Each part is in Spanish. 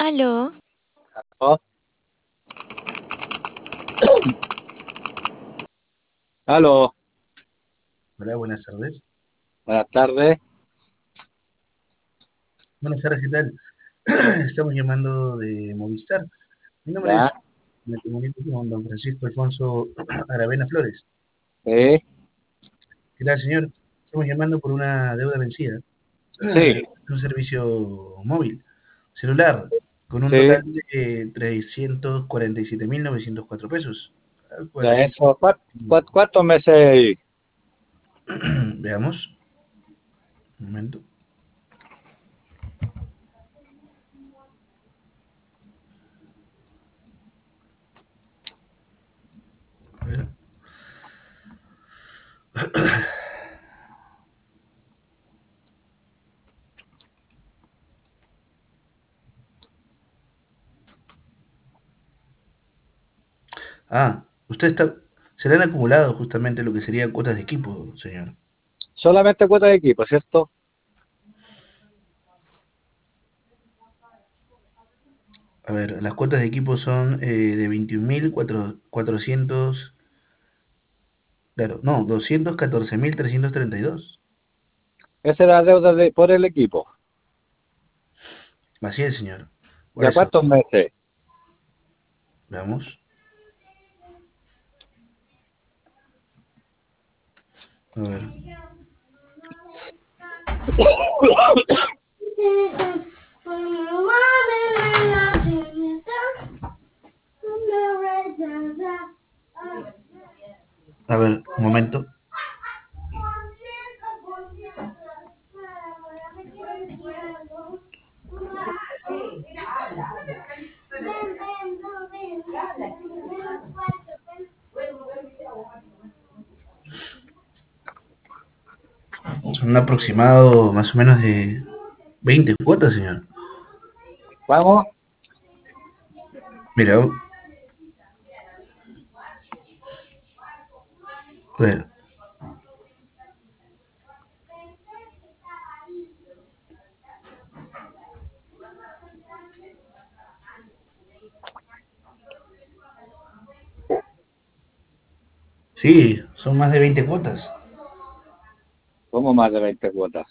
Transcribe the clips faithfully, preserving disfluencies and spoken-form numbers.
Aló, Oh, aló, Hola, buenas tardes. buenas tardes. Buenas tardes, ¿qué tal? Estamos llamando de Movistar. Mi nombre Ya, es, me comunico con don Francisco Alfonso Aravena Flores. sí, ¿Qué tal, señor? Estamos llamando por una deuda vencida. sí, Un servicio móvil, celular, con un sí. total de trescientos cuarenta y siete mil novecientos cuatro pesos. Al cual Ya ahí, eso, ¿cuántos, cuántos meses? veamos, un momento. A ver. Ah, usted está, se le han acumulado justamente lo que sería cuotas de equipo, señor. Solamente cuota de equipo, ¿cierto? A ver, las cuotas de equipo son eh, de veintiún mil cuatrocientos, claro, no, doscientos catorce mil trescientos treinta y dos. Esa es la deuda de, por el equipo. Así es, señor. Por ¿Ya eso, cuántos meses? veamos. A ver. A ver, un momento. Son un aproximado más o menos de veinte cuotas, señor. Vamos, Mira, a ver. Sí, son más de veinte cuotas. como más de veinte cuotas.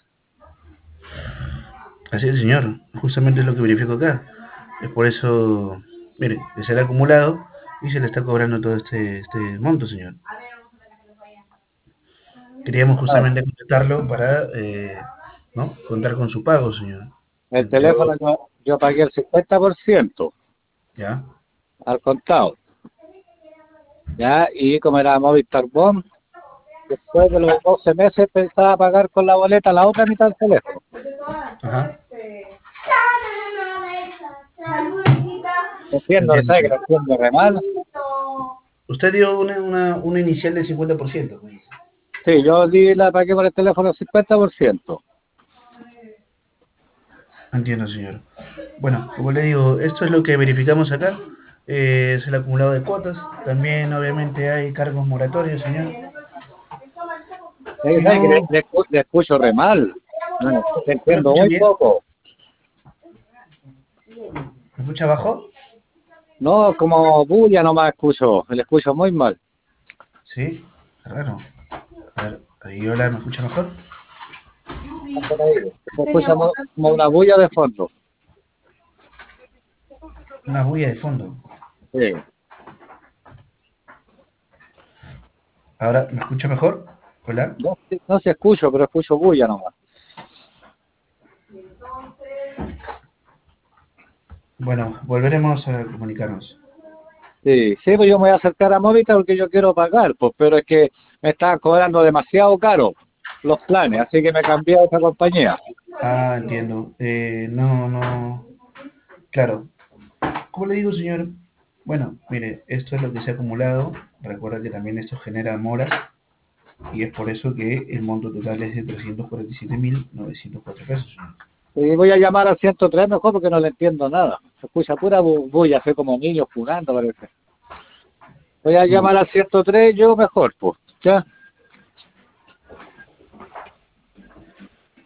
Así es, señor. Justamente es lo que verifico acá. Es por eso, mire, que se le ha acumulado y se le está cobrando todo este, este monto, señor. Queríamos Ah, justamente contactarlo para, eh, ¿no? Contar con su pago, señor. el El día de teléfono hoy, yo, yo pagué el cincuenta por ciento ¿ya? al contado. Ya, y como era Movistar Bond, después de los doce meses pensaba pagar con la boleta la otra mitad del teléfono. Ajá. No entiendo, Entiendo, ¿sabes que señor. lo entiendo re mal? Usted dio una, una, una inicial del cincuenta por ciento, me dice. Sí, yo di la pagué por el teléfono cincuenta por ciento. Entiendo, señor. Bueno, como le digo, esto es lo que verificamos acá. Eh, es el acumulado de cuotas. También, obviamente, hay cargos moratorios, señor. Eh, Si ¿sabes que le, no, le escu- le escucho re mal? No, no, te ¿no me entiendo escucha muy bien? poco. ¿Me escucha abajo? No, como bulla no me escucho, le escucho muy mal. Sí, raro. A ver, ahí hola, ¿me escucha mejor? Por ahí, se escucha mo- como una bulla de fondo. Una bulla de fondo. Sí. Ahora, ¿me escucha mejor? Hola. No, sí, no se escucho, pero escucho bulla nomás. Bueno, volveremos a comunicarnos. Sí, sí, pues yo me voy a acercar a Móvita porque yo quiero pagar, pues, pero es que me están cobrando demasiado caro los planes, así que me cambié a otra compañía. Ah, entiendo. Eh, no, no. Claro. Como le digo, señor, bueno, mire, esto es lo que se ha acumulado. Recuerda que también esto genera moras y es por eso que el monto total es de trescientos cuarenta y siete mil novecientos cuatro pesos, señor. Y voy a llamar al ciento tres mejor porque no le entiendo nada. Se escucha pura bu- bulla, soy como niños jugando, parece. Voy a No, llamar al ciento tres yo mejor, pues. ¿Ya?